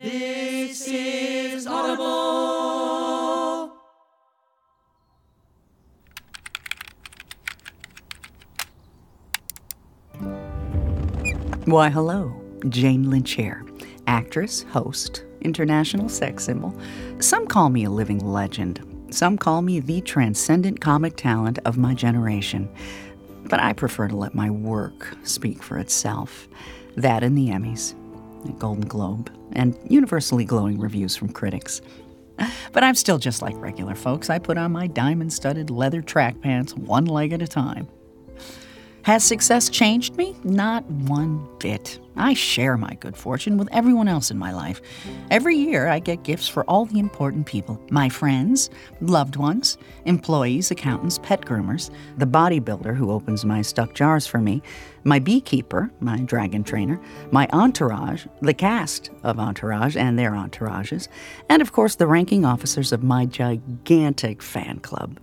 This is Audible. Why, hello. Jane Lynch here. Actress, host, international sex symbol. Some call me a living legend. Some call me the transcendent comic talent of my generation. But I prefer to let my work speak for itself. That and the Emmys, the Golden Globe, and universally glowing reviews from critics. But I'm still just like regular folks. I put on my diamond-studded leather track pants one leg at a time. Has success changed me? Not one bit. I share my good fortune with everyone else in my life. Every year, I get gifts for all the important people. My friends, loved ones, employees, accountants, pet groomers, the bodybuilder who opens my stuck jars for me, my beekeeper, my dragon trainer, my entourage, the cast of Entourage and their entourages, and of course the ranking officers of my gigantic fan club.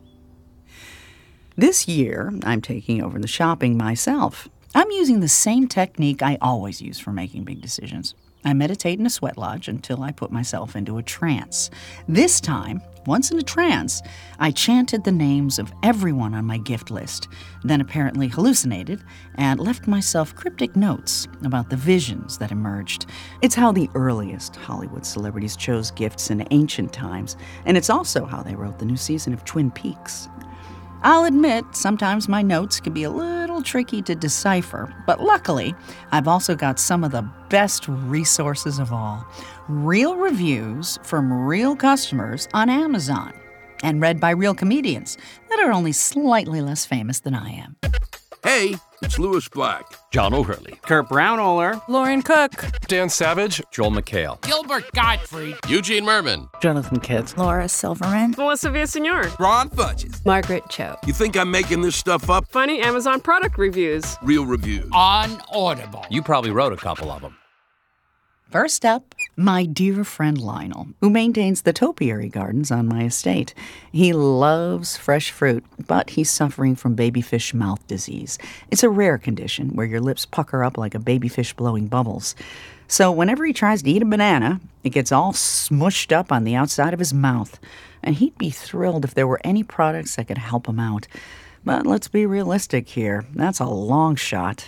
This year, I'm taking over the shopping myself. I'm using the same technique I always use for making big decisions. I meditate in a sweat lodge until I put myself into a trance. This time, once in a trance, I chanted the names of everyone on my gift list, then apparently hallucinated and left myself cryptic notes about the visions that emerged. It's how the earliest Hollywood celebrities chose gifts in ancient times, and it's also how they wrote the new season of Twin Peaks. I'll admit, sometimes my notes can be a little tricky to decipher, but luckily, I've also got some of the best resources of all. Real reviews from real customers on Amazon, and read by real comedians that are only slightly less famous than I am. Hey, it's Louis Black, John O'Hurley, Kurt Brownohler, Lauren Cook, Dan Savage, Joel McHale, Gilbert Gottfried, Eugene Merman, Jonathan Katz, Laura Silverman, Melissa Villaseñor, Ron Fudges, Margaret Cho. You think I'm making this stuff up? funny Amazon product reviews, Real reviews. on Audible. You probably wrote a couple of them. First up, my dear friend Lionel, who maintains the topiary gardens on my estate. He loves fresh fruit, but he's suffering from babyfish mouth disease. It's a rare condition where your lips pucker up like a babyfish blowing bubbles. So whenever he tries to eat a banana, it gets all smushed up on the outside of his mouth. And he'd be thrilled if there were any products that could help him out. But let's be realistic here. That's a long shot.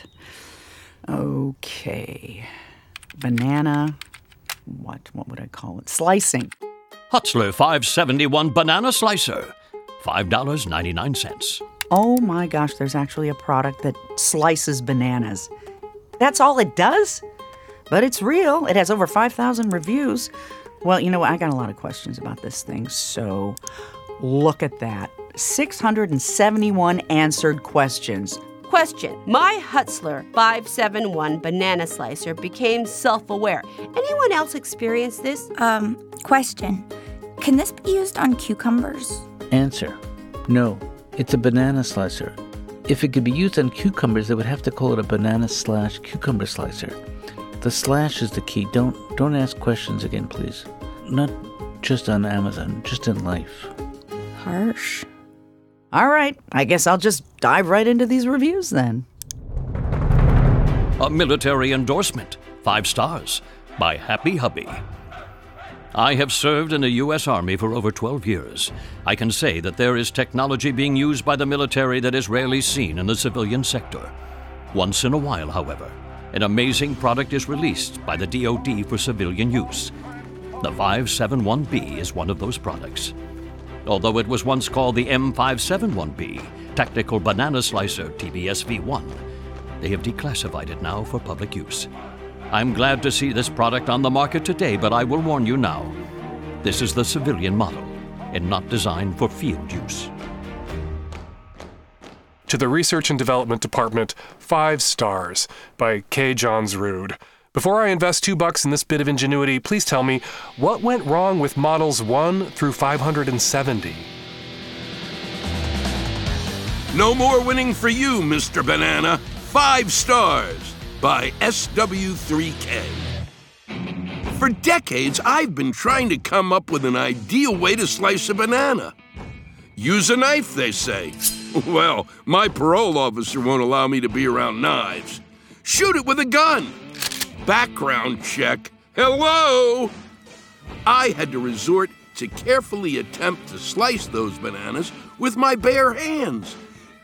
Okay. Banana, what would I call it? Slicing. Hutzler 571 Banana Slicer, $5.99. Oh my gosh, there's actually a product that slices bananas. That's all it does? But it's real. It has over 5,000 reviews. Well, you know what? I got a lot of questions about this thing, so look at that. 671 answered questions. Question. My Hutzler 571 banana slicer became self-aware. Anyone else experience this? Question. Can this be used on cucumbers? Answer. No, it's a banana slicer. If it could be used on cucumbers, they would have to call it a banana/cucumber slicer. The slash is the key. Don't ask questions again, please. Not just on Amazon, just in life. Harsh. All right, I guess I'll just dive right into these reviews then. A military endorsement, 5 stars, by Happy Hubby. I have served in the U.S. Army for over 12 years. I can say that there is technology being used by the military that is rarely seen in the civilian sector. Once in a while, however, an amazing product is released by the DoD for civilian use. The 571B is one of those products. Although it was once called the M571B, Tactical Banana Slicer TBSV-1, they have declassified it now for public use. I'm glad to see this product on the market today, but I will warn you now, this is the civilian model and not designed for field use. To the Research and Development Department, 5 stars by K. Johns Rude. Before I invest $2 in this bit of ingenuity, please tell me, what went wrong with models 1 through 570? No more winning for you, Mr. Banana. 5 stars by SW3K. For decades, I've been trying to come up with an ideal way to slice a banana. Use a knife, they say. Well, my parole officer won't allow me to be around knives. Shoot it with a gun. Background check. Hello? I had to resort to carefully attempt to slice those bananas with my bare hands.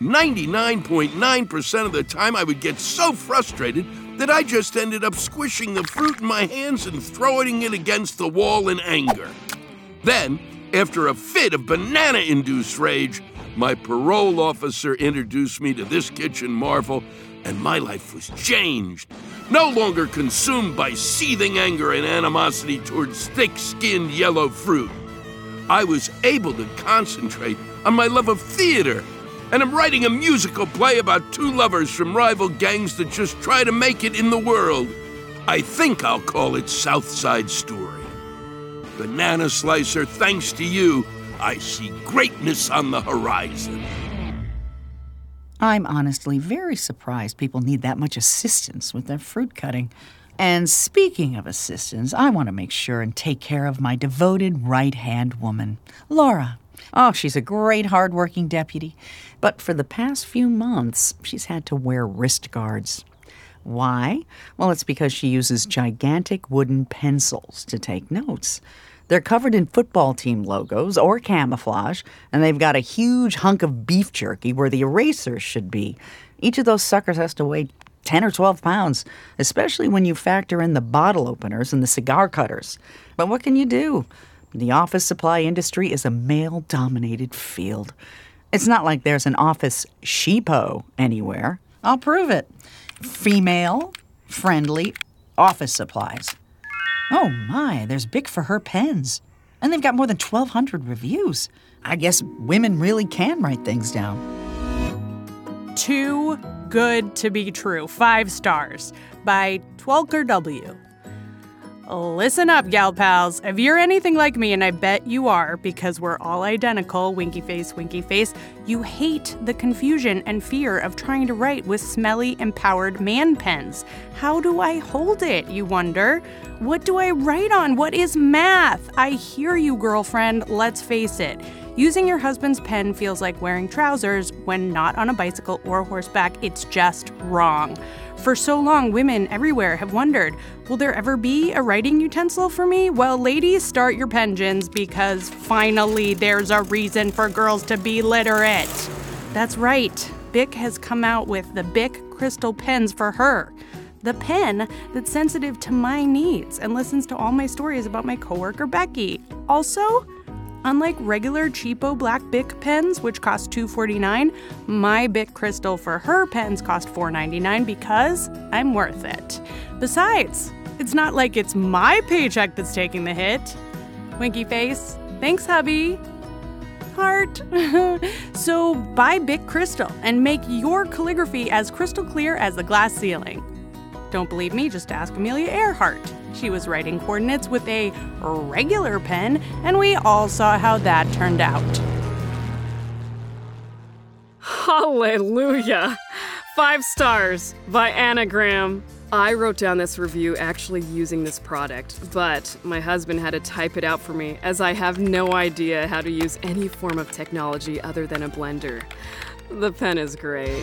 99.9% of the time I would get so frustrated that I just ended up squishing the fruit in my hands and throwing it against the wall in anger. Then, after a fit of banana-induced rage, my parole officer introduced me to this kitchen marvel, and my life was changed. No longer consumed by seething anger and animosity towards thick-skinned yellow fruit. I was able to concentrate on my love of theater, and I'm writing a musical play about two lovers from rival gangs that just try to make it in the world. I think I'll call it South Side Story. Banana Slicer, thanks to you, I see greatness on the horizon. I'm honestly very surprised people need that much assistance with their fruit cutting. And speaking of assistance, I want to make sure and take care of my devoted right-hand woman, Laura. Oh, she's a great hard-working deputy. But for the past few months, she's had to wear wrist guards. Why? Well, it's because she uses gigantic wooden pencils to take notes. They're covered in football team logos or camouflage, and they've got a huge hunk of beef jerky where the erasers should be. Each of those suckers has to weigh 10 or 12 pounds, especially when you factor in the bottle openers and the cigar cutters. But what can you do? The office supply industry is a male-dominated field. It's not like there's an office sheepo anywhere. I'll prove it. Female-friendly office supplies. Oh my, there's Bic for her pens. And they've got more than 1,200 reviews. I guess women really can write things down. Too Good to Be True, 5 stars, by Twelker W. Listen up, gal pals. If you're anything like me, and I bet you are, because we're all identical, winky face, you hate the confusion and fear of trying to write with smelly, empowered man pens. How do I hold it, you wonder? What do I write on? What is math? I hear you, girlfriend. Let's face it. Using your husband's pen feels like wearing trousers when not on a bicycle or horseback. It's just wrong. For so long, women everywhere have wondered, will there ever be a writing utensil for me? Well, ladies, start your pensions because finally there's a reason for girls to be literate. That's right. Bic has come out with the Bic Crystal pens for her. The pen that's sensitive to my needs and listens to all my stories about my coworker Becky. Also, unlike regular cheapo black Bic pens, which cost $2.49, my Bic Crystal for her pens cost $4.99 because I'm worth it. Besides, it's not like it's my paycheck that's taking the hit. Winky face. Thanks, hubby. Heart. So buy Bic Crystal and make your calligraphy as crystal clear as the glass ceiling. Don't believe me? Just ask Amelia Earhart. She was writing coordinates with a regular pen, and we all saw how that turned out. Hallelujah! 5 stars by Anagram. I wrote down this review actually using this product, but my husband had to type it out for me as I have no idea how to use any form of technology other than a blender. The pen is great.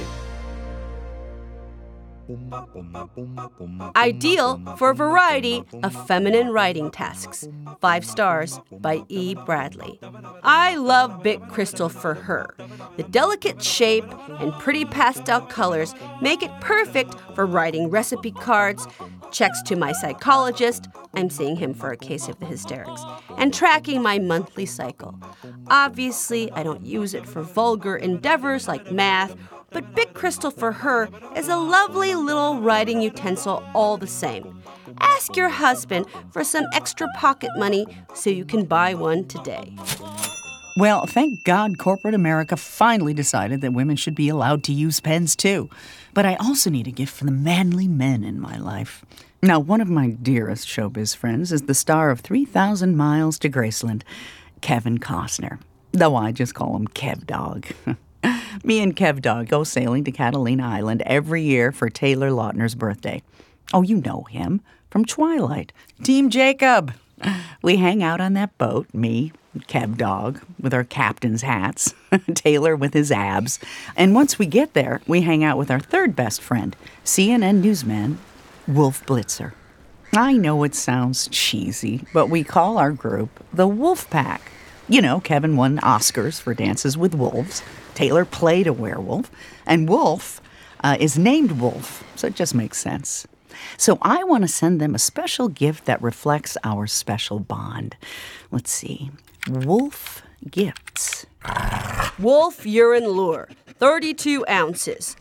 Ideal for a variety of feminine writing tasks. 5 stars by E. Bradley. I love Bic Crystal for her. The delicate shape and pretty pastel colors make it perfect for writing recipe cards, checks to my psychologist, I'm seeing him for a case of the hysterics, and tracking my monthly cycle. Obviously, I don't use it for vulgar endeavors like math, but Bic Crystal for her is a lovely little writing utensil all the same. Ask your husband for some extra pocket money so you can buy one today. Well, thank God corporate America finally decided that women should be allowed to use pens too. But I also need a gift for the manly men in my life. Now, one of my dearest showbiz friends is the star of 3,000 Miles to Graceland, Kevin Costner. Though I just call him Kev Dog. Me and Kev Dog go sailing to Catalina Island every year for Taylor Lautner's birthday. Oh, you know him from Twilight. Team Jacob. We hang out on that boat, me, Kev Dog, with our captain's hats, Taylor with his abs. And once we get there, we hang out with our third best friend, CNN newsman, Wolf Blitzer. I know it sounds cheesy, but we call our group the Wolf Pack. You know, Kevin won Oscars for Dances with Wolves. Taylor played a werewolf. And Wolf is named Wolf, so it just makes sense. So I want to send them a special gift that reflects our special bond. Let's see. Wolf Gifts. Wolf Urine Lure, 32 ounces,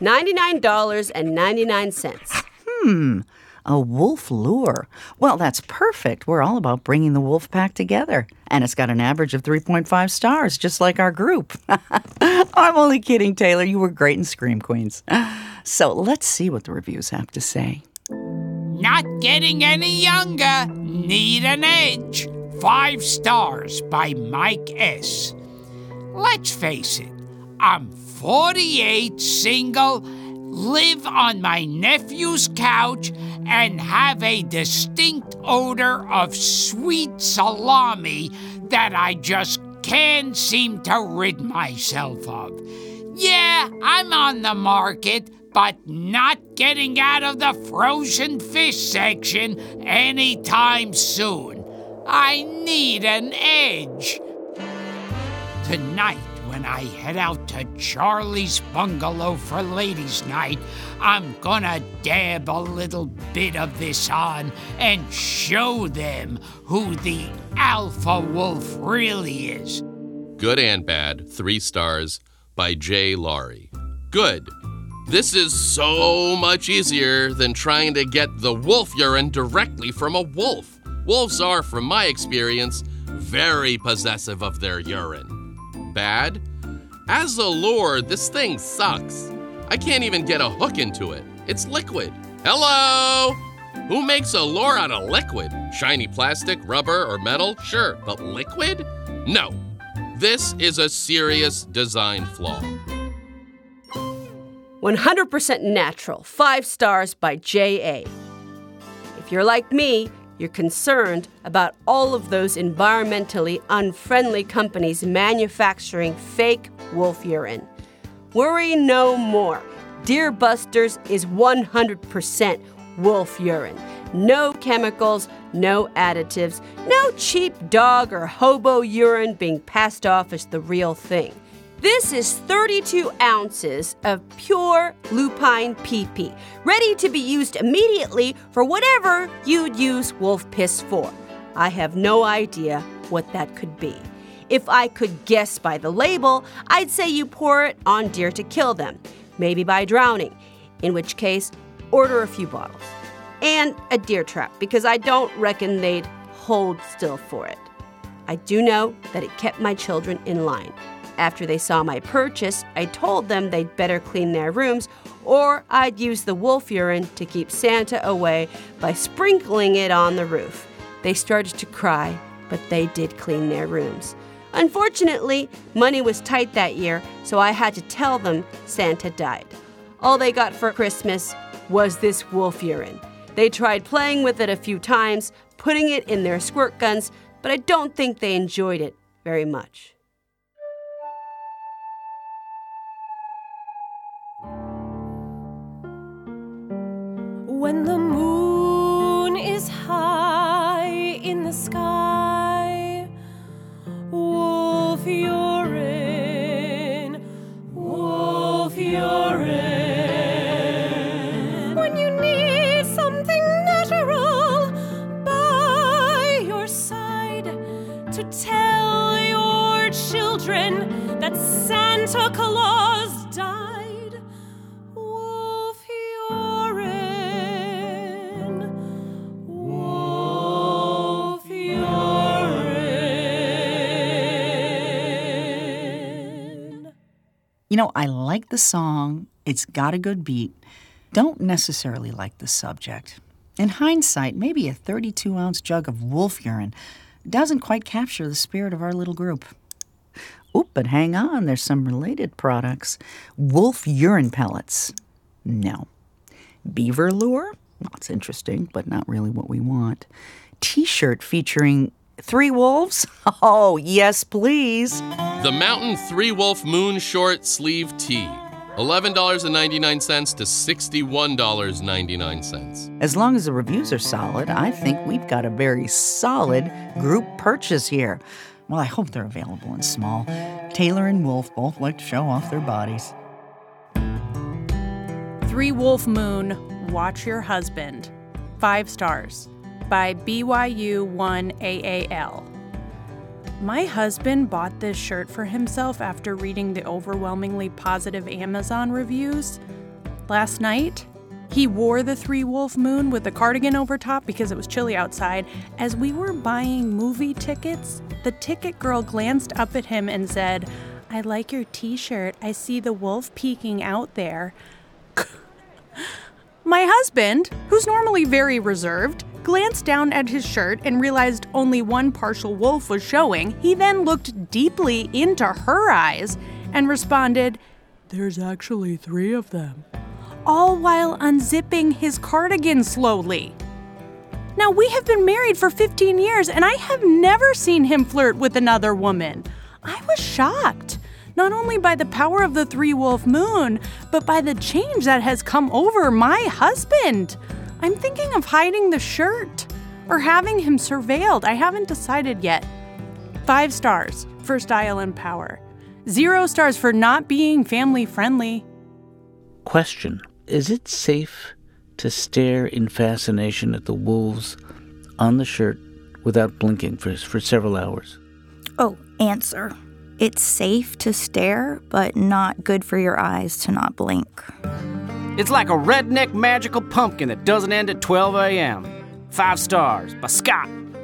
$99.99. A wolf lure. Well, that's perfect. We're all about bringing the wolf pack together. And it's got an average of 3.5 stars, just like our group. I'm only kidding, Taylor. You were great in Scream Queens. So let's see what the reviews have to say. Not getting any younger. Need an edge. 5 stars by Mike S. Let's face it, I'm 48, single, live on my nephew's couch, and have a distinct odor of sweet salami that I just can't seem to rid myself of. Yeah, I'm on the market, but not getting out of the frozen fish section anytime soon. I need an edge. Tonight, when I head out to Charlie's Bungalow for ladies' night, I'm gonna dab a little bit of this on and show them who the alpha wolf really is. Good and Bad, 3 stars, by Jay Laurie. Good. This is so much easier than trying to get the wolf urine directly from a wolf. Wolves are, from my experience, very possessive of their urine. Bad? As a lure, this thing sucks. I can't even get a hook into it. It's liquid. Hello? Who makes a lure out of liquid? Shiny plastic, rubber, or metal? Sure, but liquid? No. This is a serious design flaw. 100% natural, 5 stars by J.A. If you're like me, you're concerned about all of those environmentally unfriendly companies manufacturing fake wolf urine. Worry no more. Deer Busters is 100% wolf urine. No chemicals, no additives, no cheap dog or hobo urine being passed off as the real thing. This is 32 ounces of pure lupine pee-pee, ready to be used immediately for whatever you'd use wolf piss for. I have no idea what that could be. If I could guess by the label, I'd say you pour it on deer to kill them, maybe by drowning, in which case, order a few bottles. And a deer trap, because I don't reckon they'd hold still for it. I do know that it kept my children in line. After they saw my purchase, I told them they'd better clean their rooms, or I'd use the wolf urine to keep Santa away by sprinkling it on the roof. They started to cry, but they did clean their rooms. Unfortunately, money was tight that year, so I had to tell them Santa died. All they got for Christmas was this wolf urine. They tried playing with it a few times, putting it in their squirt guns, but I don't think they enjoyed it very much. When the moon is high in the sky, wolf urine, wolf urine. When you need something natural by your side to tell your children that Santa Claus died. You know, I like the song. It's got a good beat. Don't necessarily like the subject. In hindsight, maybe a 32-ounce jug of wolf urine doesn't quite capture the spirit of our little group. Oop, but hang on, there's some related products. Wolf urine pellets. No. Beaver lure? Well, it's interesting, but not really what we want. T-shirt featuring 3 wolves? Oh, yes, please. The Mountain 3 Wolf Moon Short Sleeve Tee. $11.99 to $61.99. As long as the reviews are solid, I think we've got a very solid group purchase here. Well, I hope they're available in small. Taylor and Wolf both like to show off their bodies. 3 Wolf Moon, Watch Your Husband. 5 stars. By BYU1AAL. My husband bought this shirt for himself after reading the overwhelmingly positive Amazon reviews. Last night, he wore the 3 Wolf Moon with the cardigan over top because it was chilly outside. As we were buying movie tickets, the ticket girl glanced up at him and said, "I like your t-shirt. I see the wolf peeking out there." My husband, who's normally very reserved, glanced down at his shirt and realized only one partial wolf was showing. He then looked deeply into her eyes and responded, "There's actually 3 of them," all while unzipping his cardigan slowly. Now, we have been married for 15 years, and I have never seen him flirt with another woman. I was shocked, not only by the power of the 3 Wolf Moon, but by the change that has come over my husband. I'm thinking of hiding the shirt or having him surveilled. I haven't decided yet. 5 stars for style and power. 0 stars for not being family friendly. Question: is it safe to stare in fascination at the wolves on the shirt without blinking for several hours? Oh, answer. It's safe to stare, but not good for your eyes to not blink. It's like a redneck magical pumpkin that doesn't end at 12 a.m. 5 stars by Scott.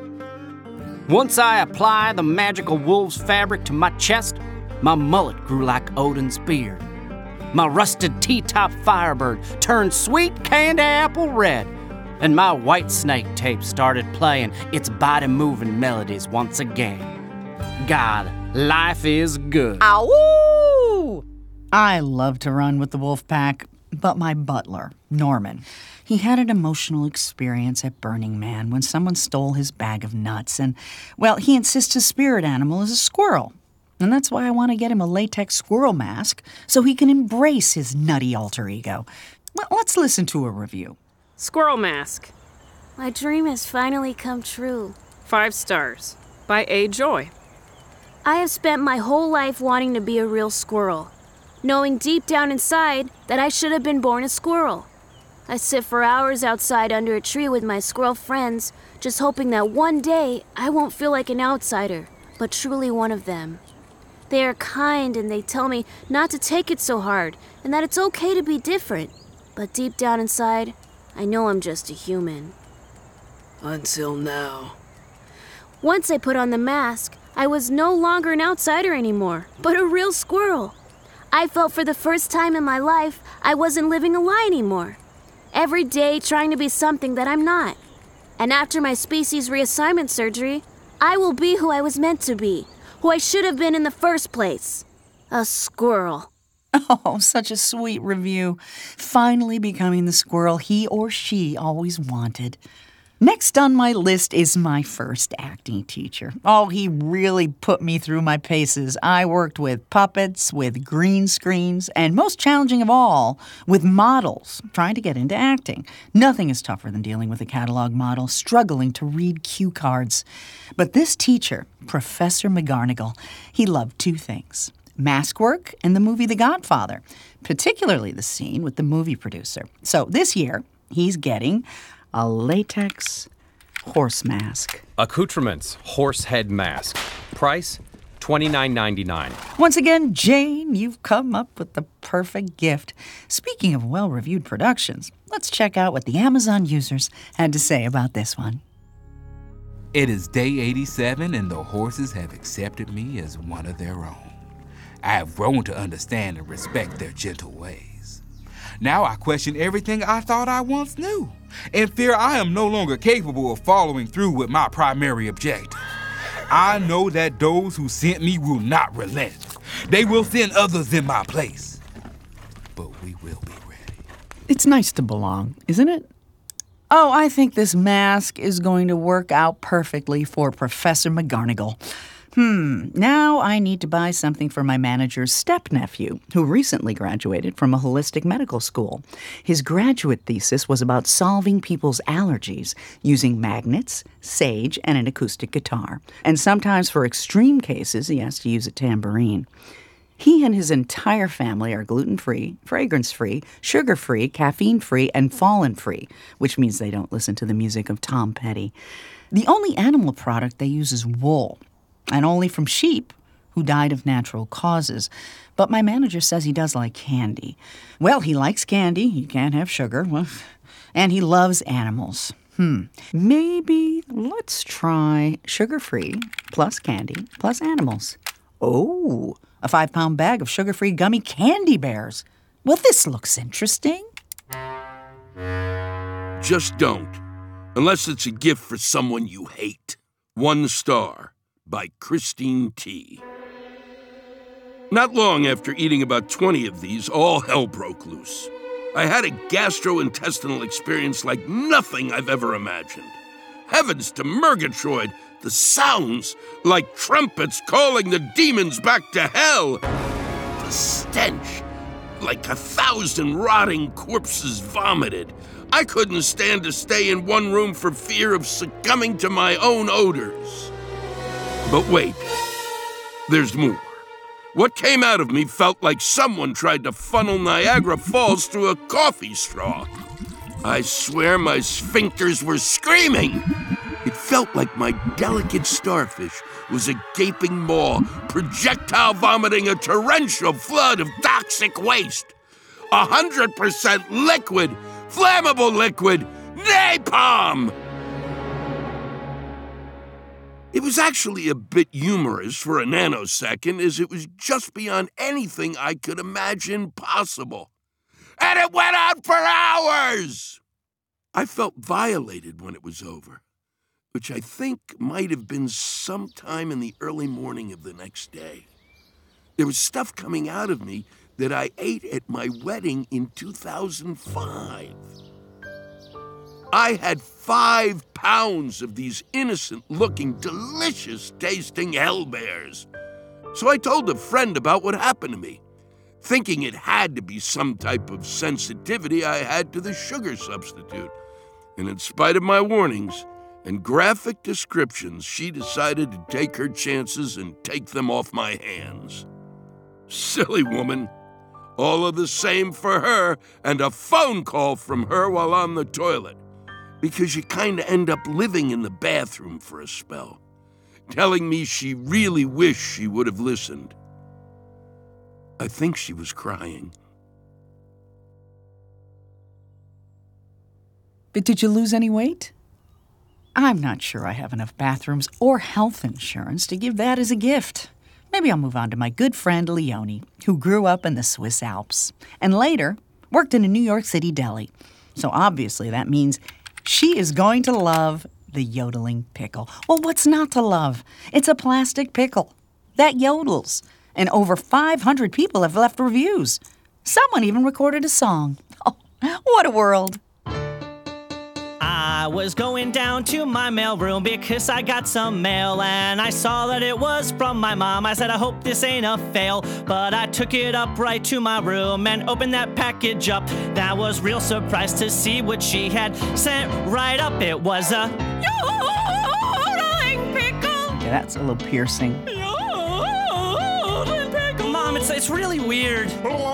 Once I apply the magical wolf's fabric to my chest, my mullet grew like Odin's beard. My rusted T-top Firebird turned sweet candy apple red, and my white snake tape started playing its body-moving melodies once again. God, life is good. Ow! I love to run with the wolf pack, but my butler, Norman, he had an emotional experience at Burning Man when someone stole his bag of nuts, and, well, he insists his spirit animal is a squirrel. And that's why I want to get him a latex squirrel mask so he can embrace his nutty alter ego. Well, let's listen to a review. Squirrel mask. My dream has finally come true. 5 stars. By A. Joy. I have spent my whole life wanting to be a real squirrel, knowing deep down inside that I should have been born a squirrel. I sit for hours outside under a tree with my squirrel friends, just hoping that one day I won't feel like an outsider, but truly one of them. They are kind and they tell me not to take it so hard and that it's okay to be different. But deep down inside, I know I'm just a human. Until now. Once I put on the mask, I was no longer an outsider anymore, but a real squirrel. I felt for the first time in my life I wasn't living a lie anymore. Every day trying to be something that I'm not. And after my species reassignment surgery, I will be who I was meant to be, who I should have been in the first place. A squirrel. Oh, such a sweet review. Finally becoming the squirrel he or she always wanted. Next on my list is my first acting teacher. Oh, he really put me through my paces. I worked with puppets, with green screens, and most challenging of all, with models trying to get into acting. Nothing is tougher than dealing with a catalog model struggling to read cue cards. But this teacher, Professor McGarnagle, he loved 2 things: mask work and the movie The Godfather, particularly the scene with the movie producer. So this year, he's getting a latex horse mask. Accoutrements, horse head mask. Price, $29.99. Once again, Jane, you've come up with the perfect gift. Speaking of well-reviewed productions, let's check out what the Amazon users had to say about this one. It is day 87 and the horses have accepted me as one of their own. I have grown to understand and respect their gentle ways. Now I question everything I thought I once knew, and fear I am no longer capable of following through with my primary objective. I know that those who sent me will not relent. They will send others in my place. But we will be ready. It's nice to belong, isn't it? Oh, I think this mask is going to work out perfectly for Professor McGarnagle. Now I need to buy something for my manager's step-nephew, who recently graduated from a holistic medical school. His graduate thesis was about solving people's allergies using magnets, sage, and an acoustic guitar. And sometimes for extreme cases, he has to use a tambourine. He and his entire family are gluten-free, fragrance-free, sugar-free, caffeine-free, and fallen-free, which means they don't listen to the music of Tom Petty. The only animal product they use is wool, and only from sheep who died of natural causes. But my manager says he does like candy. Well, he likes candy. He can't have sugar. And he loves animals. Maybe let's try sugar-free plus candy plus animals. Oh, a 5-pound bag of sugar-free gummy candy bears. Well, this looks interesting. Just don't. Unless it's a gift for someone you hate. 1 star by Christine T. Not long after eating about 20 of these, all hell broke loose. I had a gastrointestinal experience like nothing I've ever imagined. Heavens to Murgatroyd, the sounds like trumpets calling the demons back to hell. The stench, like 1,000 rotting corpses vomited. I couldn't stand to stay in one room for fear of succumbing to my own odors. But wait, there's more. What came out of me felt like someone tried to funnel Niagara Falls through a coffee straw. I swear my sphincters were screaming. It felt like my delicate starfish was a gaping maw, projectile vomiting a torrential flood of toxic waste. 100% liquid, flammable liquid, napalm! It was actually a bit humorous for a nanosecond, as it was just beyond anything I could imagine possible. And it went on for hours! I felt violated when it was over, which I think might have been sometime in the early morning of the next day. There was stuff coming out of me that I ate at my wedding in 2005. I had 5 pounds of these innocent-looking, delicious-tasting hellbears. So I told a friend about what happened to me, thinking it had to be some type of sensitivity I had to the sugar substitute. And in spite of my warnings and graphic descriptions, she decided to take her chances and take them off my hands. Silly woman. All of the same for her, and a phone call from her while on the toilet. Because you kind of end up living in the bathroom for a spell, telling me she really wished she would have listened. I think she was crying. But did you lose any weight? I'm not sure I have enough bathrooms or health insurance to give that as a gift. Maybe I'll move on to my good friend Leonie, who grew up in the Swiss Alps and later worked in a New York City deli. So obviously that means she is going to love the yodeling pickle. Well, what's not to love? It's a plastic pickle that yodels, and over 500 people have left reviews. Someone even recorded a song. Oh, what a world. I was going down to my mailroom because I got some mail and I saw that it was from my mom. I said, I hope this ain't a fail, but I took it up right to my room and opened that package up. I was real surprised to see what she had sent right up. It was a yodeling pickle. Yeah, that's a little piercing. Yodeling pickle. Mom, it's really weird.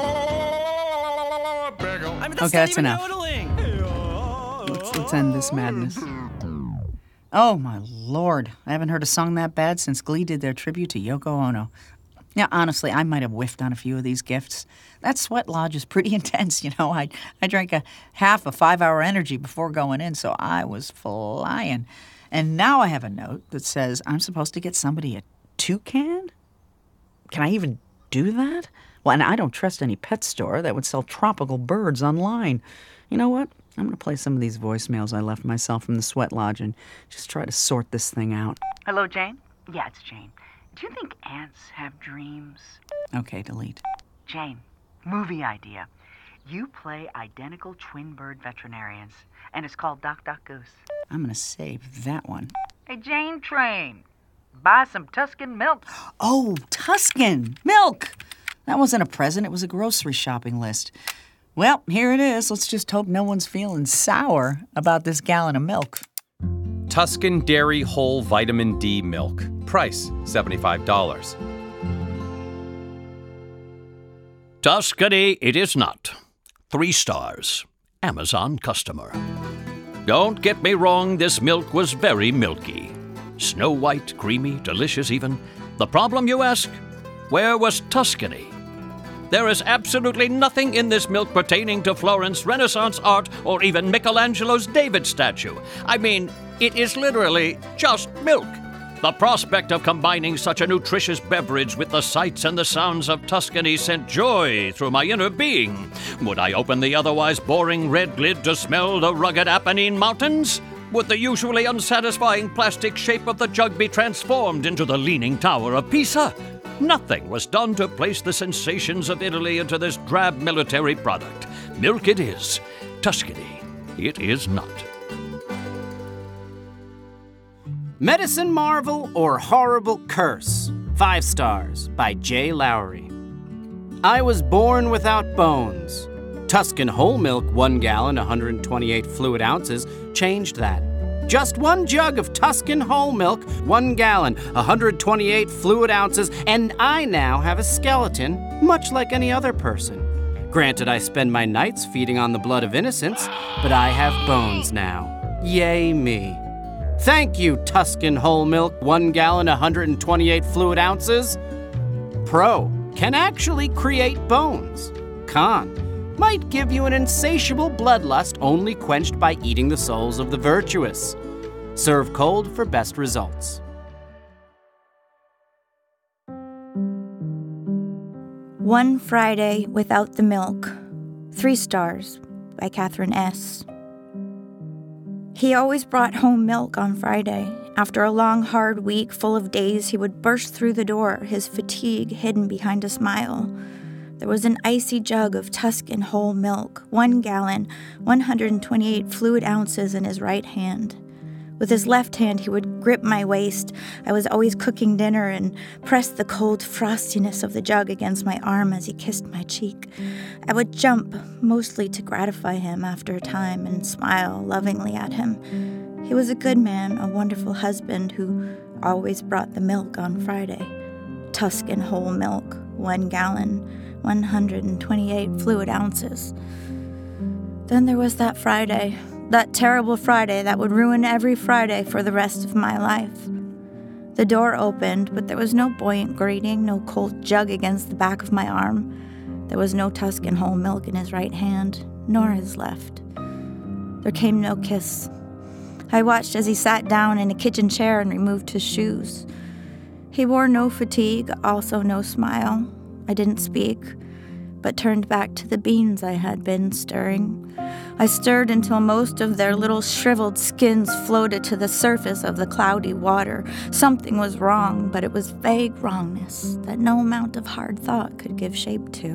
I mean, Okay, that's enough. Yodeling. Let's end this madness. Oh, my Lord. I haven't heard a song that bad since Glee did their tribute to Yoko Ono. Now, honestly, I might have whiffed on a few of these gifts. That sweat lodge is pretty intense, you know. I drank half a 5-hour energy before going in, so I was flying. And now I have a note that says I'm supposed to get somebody a toucan? Can I even do that? Well, and I don't trust any pet store that would sell tropical birds online. You know what? I'm going to play some of these voicemails I left myself from the sweat lodge and just try to sort this thing out. Hello, Jane? Yeah, it's Jane. Do you think ants have dreams? Okay, delete. Jane, movie idea. You play identical twin bird veterinarians, and it's called Doc Doc Goose. I'm going to save that one. Hey, Jane Train. buy some Tuscan milk. Oh, Tuscan milk! That wasn't a present, it was a grocery shopping list. Well, here it is. Let's just hope no one's feeling sour about this gallon of milk. Tuscan Dairy Whole Vitamin D Milk. Price, $75. Tuscany it is not. 3 stars. Amazon customer. Don't get me wrong, this milk was very milky. Snow white, creamy, delicious even. The problem, you ask? Where was Tuscany? There is absolutely nothing in this milk pertaining to Florence Renaissance art or even Michelangelo's David statue. I mean, it is literally just milk. The prospect of combining such a nutritious beverage with the sights and the sounds of Tuscany sent joy through my inner being. Would I open the otherwise boring red lid to smell the rugged Apennine Mountains? Would the usually unsatisfying plastic shape of the jug be transformed into the Leaning Tower of Pisa? Nothing was done to place the sensations of Italy into this drab military product. Milk it is. Tuscany it is not. Medicine Marvel or Horrible Curse? 5 stars by Jay Lowry. I was born without bones. Tuscan whole milk, 1 gallon, 128 fluid ounces, changed that. Just 1 jug of Tuscan whole milk, 1 gallon, 128 fluid ounces, and I now have a skeleton, much like any other person. Granted, I spend my nights feeding on the blood of innocents, but I have bones now. Yay me. Thank you, Tuscan whole milk, 1 gallon, 128 fluid ounces. Pro, can actually create bones. Con, might give you an insatiable bloodlust only quenched by eating the souls of the virtuous. Serve cold for best results. One Friday Without the Milk. 3 stars by Catherine S. He always brought home milk on Friday. After a long, hard week full of days, he would burst through the door, his fatigue hidden behind a smile. There was an icy jug of Tuscan whole milk, 1 gallon, 128 fluid ounces in his right hand. With his left hand, he would grip my waist. I was always cooking dinner and pressed the cold frostiness of the jug against my arm as he kissed my cheek. I would jump, mostly to gratify him after a time, and smile lovingly at him. He was a good man, a wonderful husband who always brought the milk on Friday. Tuscan whole milk, 1 gallon, 128 fluid ounces. Then there was that Friday. That terrible Friday that would ruin every Friday for the rest of my life. The door opened, but there was no buoyant greeting, no cold jug against the back of my arm. There was no Tuscan whole milk in his right hand, nor his left. There came no kiss. I watched as he sat down in a kitchen chair and removed his shoes. He wore no fatigue, also no smile. I didn't speak, but turned back to the beans I had been stirring. I stirred until most of their little shriveled skins floated to the surface of the cloudy water. Something was wrong, but it was vague wrongness that no amount of hard thought could give shape to.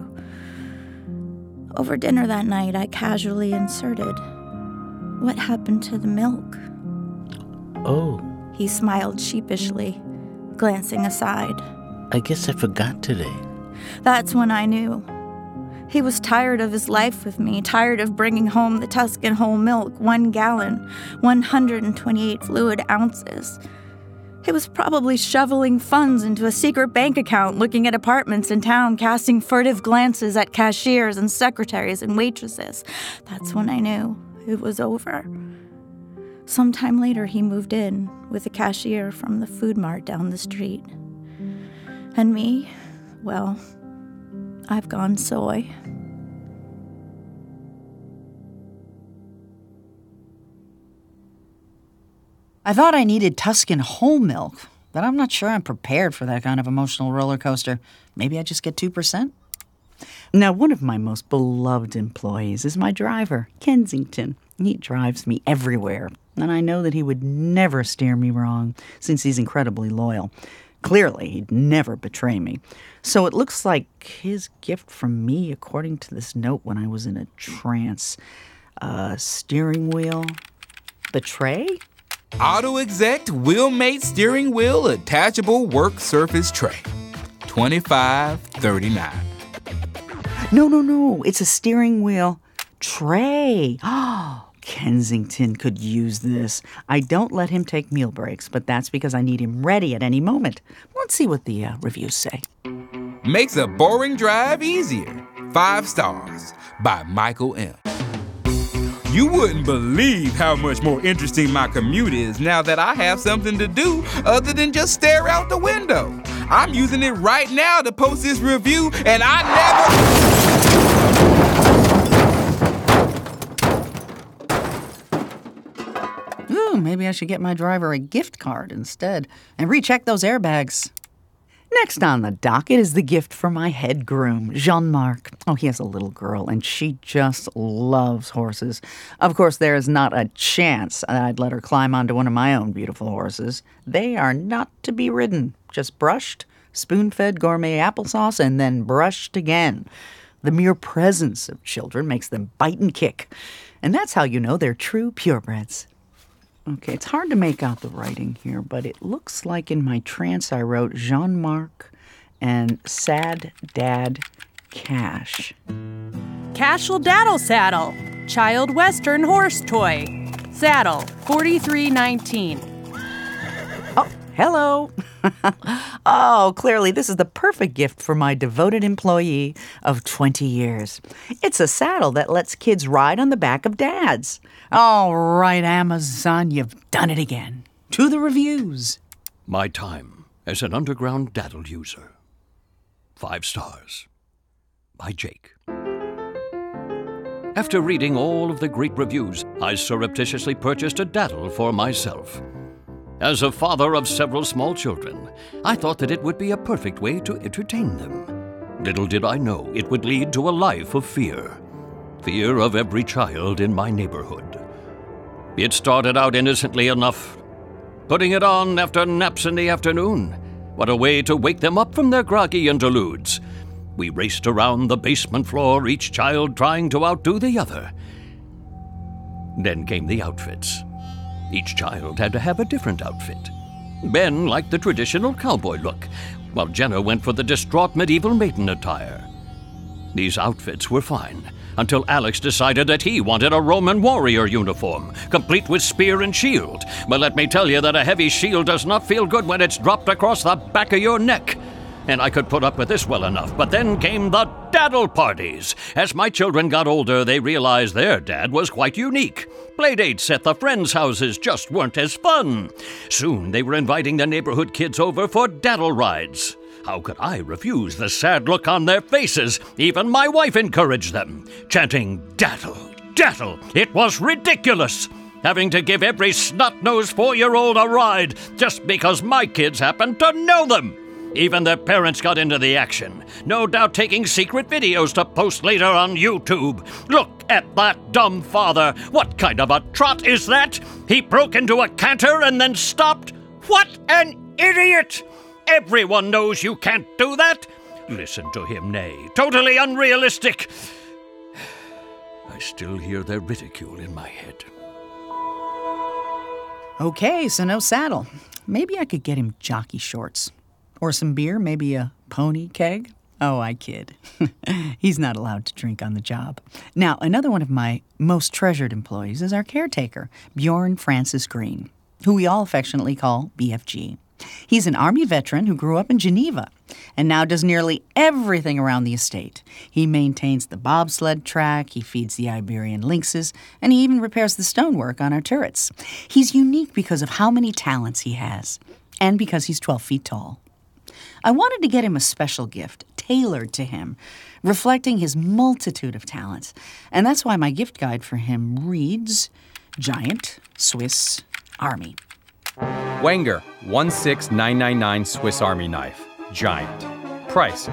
Over dinner that night, I casually inserted, "What happened to the milk?" Oh. He smiled sheepishly, glancing aside. I guess I forgot today. That's when I knew. He was tired of his life with me, tired of bringing home the Tuscan whole milk, 1 gallon, 128 fluid ounces. He was probably shoveling funds into a secret bank account, looking at apartments in town, casting furtive glances at cashiers and secretaries and waitresses. That's when I knew it was over. Sometime later, he moved in with a cashier from the food mart down the street. And me, well, I've gone soy. I thought I needed Tuscan whole milk, but I'm not sure I'm prepared for that kind of emotional roller coaster. Maybe I just get 2%? Now, one of my most beloved employees is my driver, Kensington. He drives me everywhere, and I know that he would never steer me wrong since he's incredibly loyal. Clearly, he'd never betray me. So it looks like his gift from me, according to this note when I was in a trance. Steering wheel. The tray? Auto-Exec Wheelmate Steering Wheel Attachable Work Surface Tray. $25.39. No. It's a steering wheel tray. Kensington could use this. I don't let him take meal breaks, but that's because I need him ready at any moment. Let's see what the reviews say. Makes a boring drive easier. 5 stars by Michael M. You wouldn't believe how much more interesting my commute is now that I have something to do other than just stare out the window. I'm using it right now to post this review, and Ooh, maybe I should get my driver a gift card instead and recheck those airbags. Next on the docket is the gift for my head groom, Jean-Marc. Oh, he has a little girl, and she just loves horses. Of course, there is not a chance I'd let her climb onto one of my own beautiful horses. They are not to be ridden, just brushed, spoon-fed gourmet applesauce, and then brushed again. The mere presence of children makes them bite and kick. And that's how you know they're true purebreds. Okay, it's hard to make out the writing here, but it looks like in my trance I wrote Jean-Marc and Sad Dad Cash. Cashel Daddle Saddle, Child Western Horse Toy. Saddle, $43.19. Oh, hello. Oh, clearly this is the perfect gift for my devoted employee of 20 years. It's a saddle that lets kids ride on the back of dads. All right, Amazon, you've done it again. To the reviews. My time as an underground daddle user. 5 stars. By Jake. After reading all of the great reviews, I surreptitiously purchased a daddle for myself. As a father of several small children, I thought that it would be a perfect way to entertain them. Little did I know it would lead to a life of fear. Fear of every child in my neighborhood. It started out innocently enough. Putting it on after naps in the afternoon. What a way to wake them up from their groggy interludes. We raced around the basement floor, each child trying to outdo the other. Then came the outfits. Each child had to have a different outfit. Ben liked the traditional cowboy look, while Jenna went for the distraught medieval maiden attire. These outfits were fine, until Alex decided that he wanted a Roman warrior uniform, complete with spear and shield. But let me tell you that a heavy shield does not feel good when it's dropped across the back of your neck. And I could put up with this well enough, but then came the daddle parties. As my children got older, they realized their dad was quite unique. Playdates at the friends' houses just weren't as fun. Soon they were inviting the neighborhood kids over for daddle rides. How could I refuse the sad look on their faces? Even my wife encouraged them, chanting, "Daddle, daddle." It was ridiculous, having to give every snot-nosed 4-year-old a ride just because my kids happened to know them. Even their parents got into the action, no doubt taking secret videos to post later on YouTube. Look at that dumb father. What kind of a trot is that? He broke into a canter and then stopped? What an idiot! Everyone knows you can't do that. Listen to him neigh. Totally unrealistic. I still hear their ridicule in my head. Okay, so no saddle. Maybe I could get him jockey shorts. Or some beer, maybe a pony keg. Oh, I kid. He's not allowed to drink on the job. Now, another one of my most treasured employees is our caretaker, Bjorn Francis Green, who we all affectionately call BFG. He's an Army veteran who grew up in Geneva and now does nearly everything around the estate. He maintains the bobsled track, he feeds the Iberian lynxes, and he even repairs the stonework on our turrets. He's unique because of how many talents he has, and because he's 12 feet tall. I wanted to get him a special gift, tailored to him, reflecting his multitude of talents. And that's why my gift guide for him reads, Giant Swiss Army. Wenger 16999 Swiss Army knife, giant. Price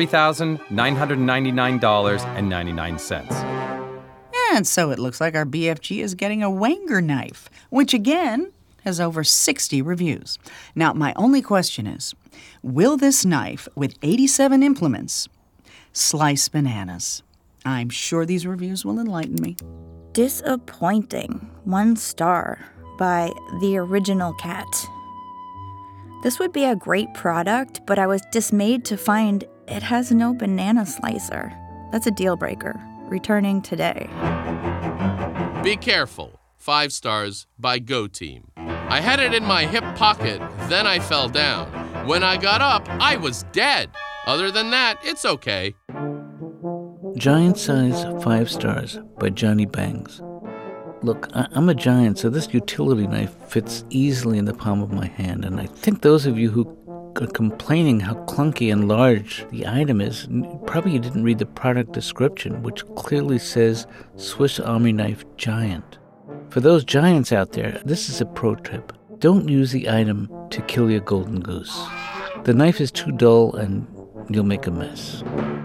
$3,999.99. And so it looks like our BFG is getting a Wenger knife, which again has over 60 reviews. Now, my only question is, will this knife with 87 implements slice bananas? I'm sure these reviews will enlighten me. Disappointing. 1 star. by the original cat. This would be a great product, but I was dismayed to find it has no banana slicer. That's a deal breaker. Returning today. Be careful. 5 stars by Go Team. I had it in my hip pocket, then I fell down. When I got up, I was dead. Other than that, it's okay. Giant Size 5 Stars by Johnny Bangs. Look, I'm a giant, so this utility knife fits easily in the palm of my hand, and I think those of you who are complaining how clunky and large the item is, probably you didn't read the product description, which clearly says Swiss Army Knife Giant. For those giants out there, this is a pro tip. Don't use the item to kill your golden goose. The knife is too dull and you'll make a mess.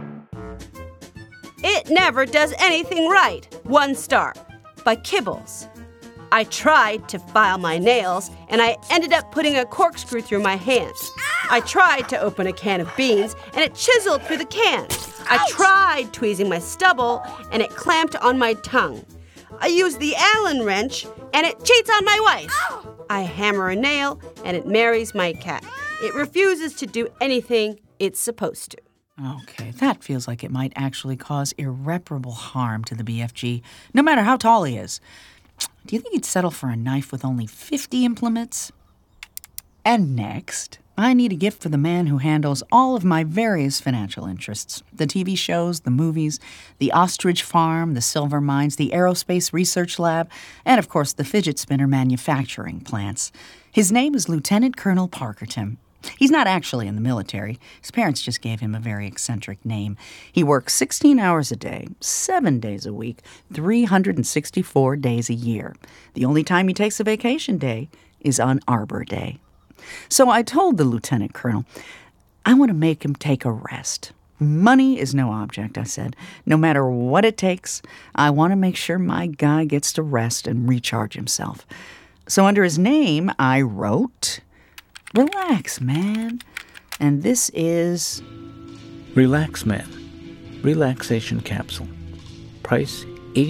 It never does anything right. 1 star by Kibbles. I tried to file my nails, and I ended up putting a corkscrew through my hands. I tried to open a can of beans, and it chiseled through the can. I tried tweezing my stubble, and it clamped on my tongue. I used the Allen wrench, and it cheats on my wife. I hammer a nail, and it marries my cat. It refuses to do anything it's supposed to. Okay, that feels like it might actually cause irreparable harm to the BFG, no matter how tall he is. Do you think he'd settle for a knife with only 50 implements? And next, I need a gift for the man who handles all of my various financial interests. The TV shows, the movies, the ostrich farm, the silver mines, the aerospace research lab, and of course the fidget spinner manufacturing plants. His name is Lieutenant Colonel Parkerton. He's not actually in the military. His parents just gave him a very eccentric name. He works 16 hours a day, 7 days a week, 364 days a year. The only time he takes a vacation day is on Arbor Day. So I told the lieutenant colonel, I want to make him take a rest. Money is no object, I said. No matter what it takes, I want to make sure my guy gets to rest and recharge himself. So under his name, I wrote, Relax, Man. And this is... Relax, Man. Relaxation Capsule. Price,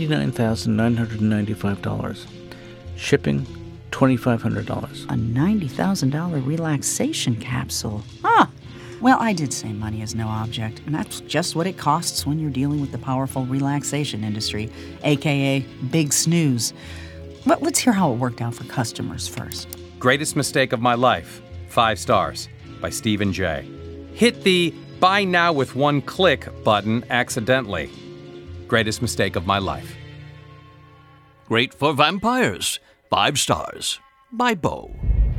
$89,995. Shipping, $2,500. A $90,000 relaxation capsule. Well, I did say money is no object, and that's just what it costs when you're dealing with the powerful relaxation industry, a.k.a. Big Snooze. But let's hear how it worked out for customers first. Greatest Mistake of My Life, 5 stars, by Stephen J. Hit the Buy Now with 1 click button accidentally. Greatest Mistake of My Life. Great for Vampires, 5 stars, by Bo.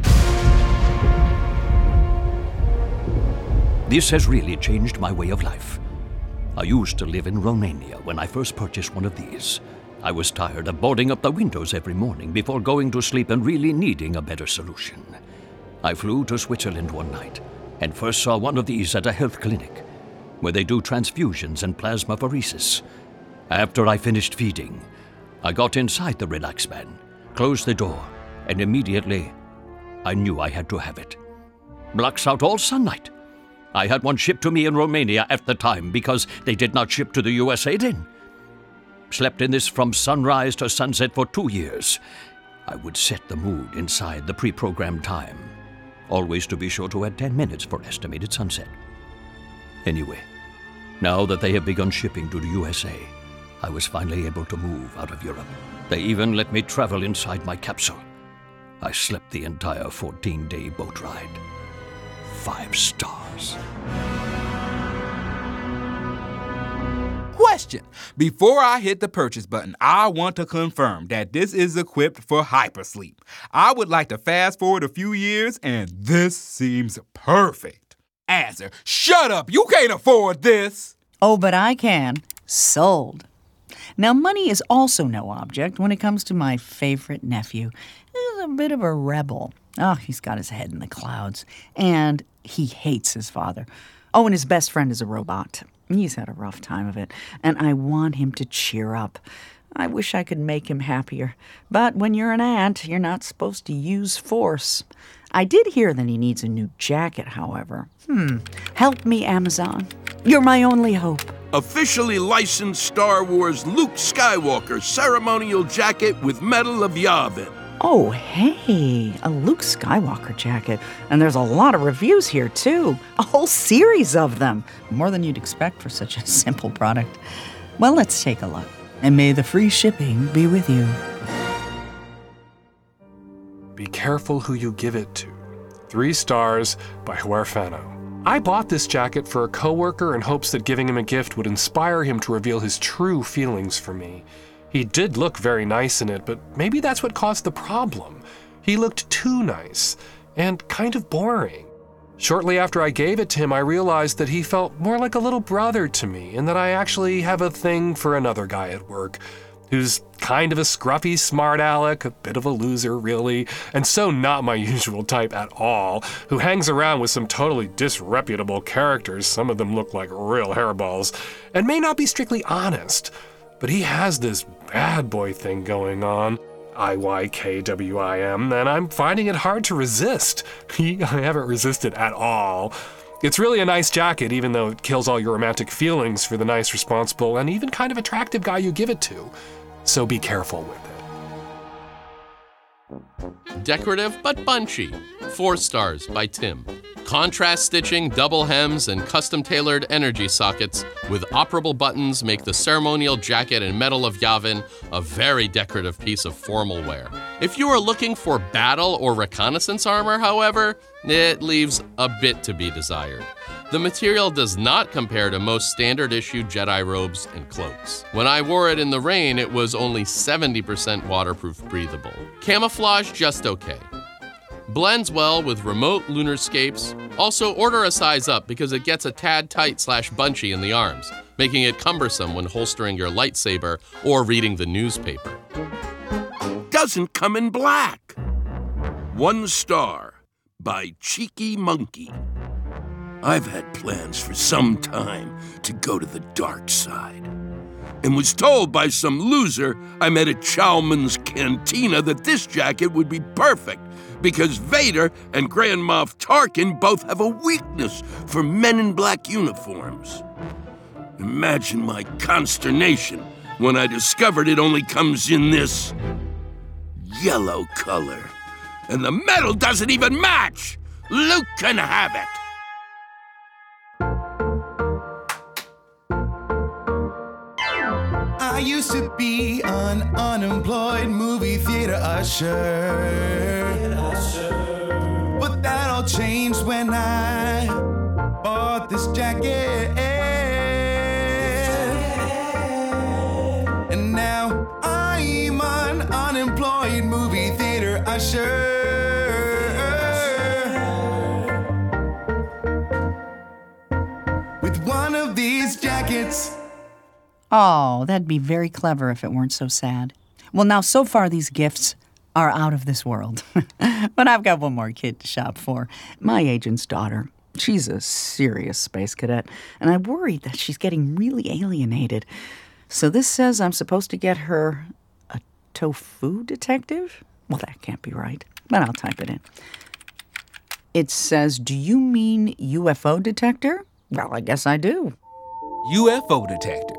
This has really changed my way of life. I used to live in Romania when I first purchased one of these. I was tired of boarding up the windows every morning before going to sleep and really needing a better solution. I flew to Switzerland one night and first saw one of these at a health clinic, where they do transfusions and plasmapheresis. After I finished feeding, I got inside the RelaxMan, closed the door, and immediately I knew I had to have it. Blocks out all sunlight. I had one shipped to me in Romania at the time because they did not ship to the USA then. Slept in this from sunrise to sunset for 2 years. I would set the mood inside the pre-programmed time, always to be sure to add 10 minutes for estimated sunset. Anyway, now that they have begun shipping to the USA, I was finally able to move out of Europe. They even let me travel inside my capsule. I slept the entire 14-day boat ride. 5 stars. Question. Before I hit the purchase button, I want to confirm that this is equipped for hypersleep. I would like to fast forward a few years, and this seems perfect. Answer. Shut up. You can't afford this. Oh, but I can. Sold. Now, money is also no object when it comes to my favorite nephew. He's a bit of a rebel. Oh, he's got his head in the clouds. And he hates his father. Oh, and his best friend is a robot. He's had a rough time of it, and I want him to cheer up. I wish I could make him happier. But when you're an ant, you're not supposed to use force. I did hear that he needs a new jacket, however. Help me, Amazon. You're my only hope. Officially licensed Star Wars Luke Skywalker ceremonial jacket with Medal of Yavin. Oh, hey, a Luke Skywalker jacket. And there's a lot of reviews here, too. A whole series of them. More than you'd expect for such a simple product. Well, let's take a look. And may the free shipping be with you. Be careful who you give it to. 3 stars by Huerfano. I bought this jacket for a coworker in hopes that giving him a gift would inspire him to reveal his true feelings for me. He did look very nice in it, but maybe that's what caused the problem. He looked too nice and kind of boring. Shortly after I gave it to him, I realized that he felt more like a little brother to me and that I actually have a thing for another guy at work who's kind of a scruffy smart aleck, a bit of a loser really, and so not my usual type at all, who hangs around with some totally disreputable characters, some of them look like real hairballs, and may not be strictly honest. But he has this bad boy thing going on, IYKWIM, and I'm finding it hard to resist. I haven't resisted at all. It's really a nice jacket, even though it kills all your romantic feelings for the nice, responsible, and even kind of attractive guy you give it to. So be careful with it. Decorative but bunchy. 4 stars by Tim. Contrast stitching, double hems, and custom-tailored energy sockets with operable buttons make the ceremonial jacket in metal of Yavin a very decorative piece of formal wear. If you are looking for battle or reconnaissance armor, however, it leaves a bit to be desired. The material does not compare to most standard-issue Jedi robes and cloaks. When I wore it in the rain, it was only 70% waterproof breathable. Camouflage just okay. Blends well with remote lunarscapes. Also, order a size up because it gets a tad tight/bunchy in the arms, making it cumbersome when holstering your lightsaber or reading the newspaper. Doesn't come in black. 1 star by Cheeky Monkey. I've had plans for some time to go to the dark side, and was told by some loser I met at Chowman's Cantina that this jacket would be perfect because Vader and Grand Moff Tarkin both have a weakness for men in black uniforms. Imagine my consternation when I discovered it only comes in this yellow color, and the metal doesn't even match. Luke can have it. I used to be an unemployed movie theater usher. But that all changed when I bought this jacket. And now I'm an unemployed movie theater usher. With one of these jackets. Oh, that'd be very clever if it weren't so sad. Well, now, so far, these gifts are out of this world. But I've got one more kid to shop for. My agent's daughter. She's a serious space cadet, and I'm worried that she's getting really alienated. So this says I'm supposed to get her a tofu detective? Well, that can't be right, but I'll type it in. It says, do you mean UFO detector? Well, I guess I do. UFO detector.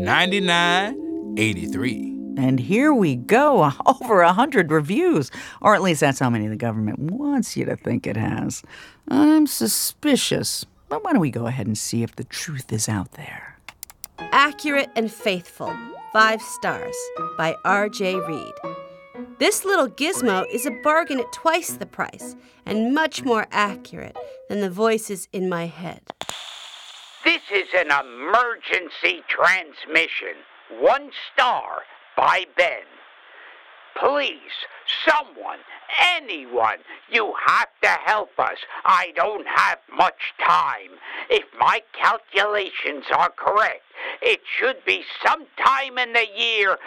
9983. And here we go, over 100 reviews. Or at least that's how many the government wants you to think it has. I'm suspicious, but why don't we go ahead and see if the truth is out there. Accurate and Faithful, 5 stars, by R.J. Reed. This little gizmo is a bargain at twice the price and much more accurate than the voices in my head. This is an emergency transmission. 1 star by Ben. Please, someone, anyone, you have to help us. I don't have much time. If my calculations are correct, it should be sometime in the year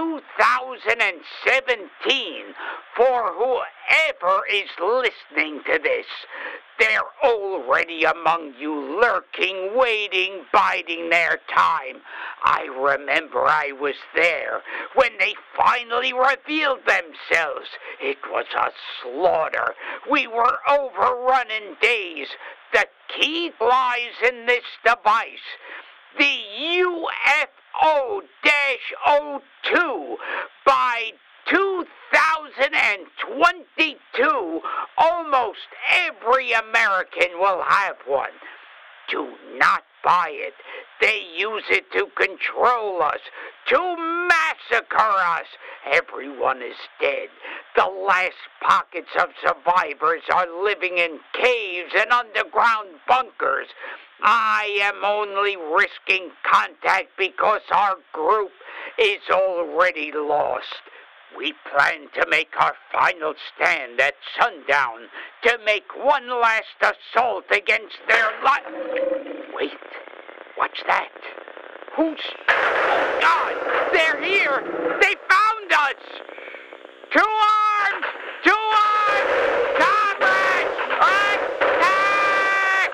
2017 for whoever is listening to this. They're already among you, lurking, waiting, biding their time. I remember I was there when they finally revealed themselves. It was a slaughter. We were overrun in days. The key lies in this device. The UFO-02 by 2022, almost every American will have one. Do not buy it. They use it to control us, to massacre us. Everyone is dead. The last pockets of survivors are living in caves and underground bunkers. I am only risking contact because our group is already lost. We plan to make our final stand at sundown to make one last assault against their life. Wait, what's that? Who's... Oh, God! They're here! They found us! To arms! To arms! Comrades! Attack!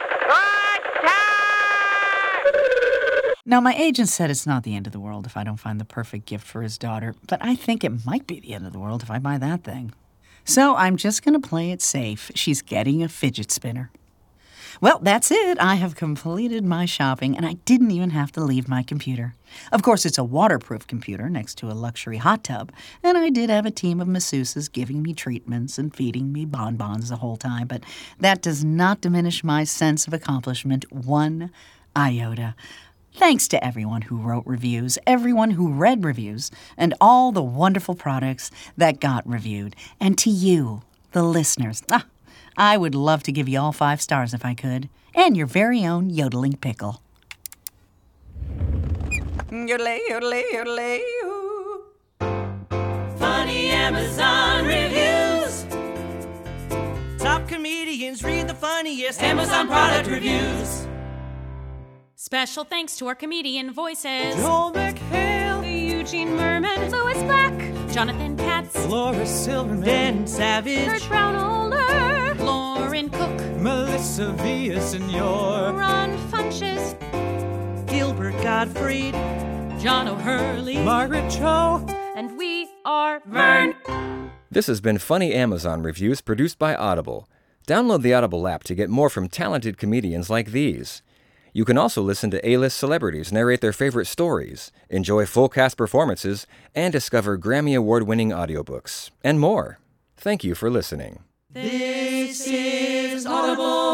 Attack! Now, my agent said it's not the end of the world if I don't find the perfect gift for his daughter, but I think it might be the end of the world if I buy that thing. So I'm just going to play it safe. She's getting a fidget spinner. Well, that's it. I have completed my shopping, and I didn't even have to leave my computer. Of course, it's a waterproof computer next to a luxury hot tub, and I did have a team of masseuses giving me treatments and feeding me bonbons the whole time, but that does not diminish my sense of accomplishment one iota. Thanks to everyone who wrote reviews, everyone who read reviews, and all the wonderful products that got reviewed. And to you, the listeners. I would love to give you all 5 stars if I could. And your very own yodeling pickle. Yodelay, yodelay, yodelay, yoo. Funny Amazon reviews. Top comedians read the funniest Amazon product reviews. Special thanks to our comedian voices: Joel McHale, Eugene Merman, Louis Black, Jonathan Katz, Laura Silverman, Dan Savage, Kurt Brownoller, Lauren Cook, Melissa Villasenor, Ron Funches, Gilbert Gottfried, John O'Hurley, Margaret Cho, and we are Vern. This has been Funny Amazon Reviews produced by Audible. Download the Audible app to get more from talented comedians like these. You can also listen to A-list celebrities narrate their favorite stories, enjoy full cast performances, and discover Grammy Award-winning audiobooks, and more. Thank you for listening. This is Audible.